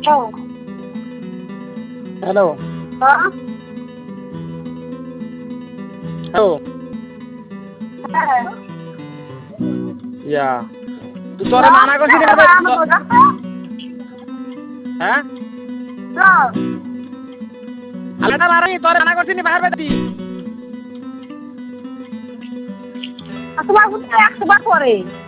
hello hello ইয়া তুই তোরে মানা করছিস হ্যাঁ আলাদা বাড়ি তোরে মানা করছিস বাহির বাইতি তোমার বুঝতে 100 বার করে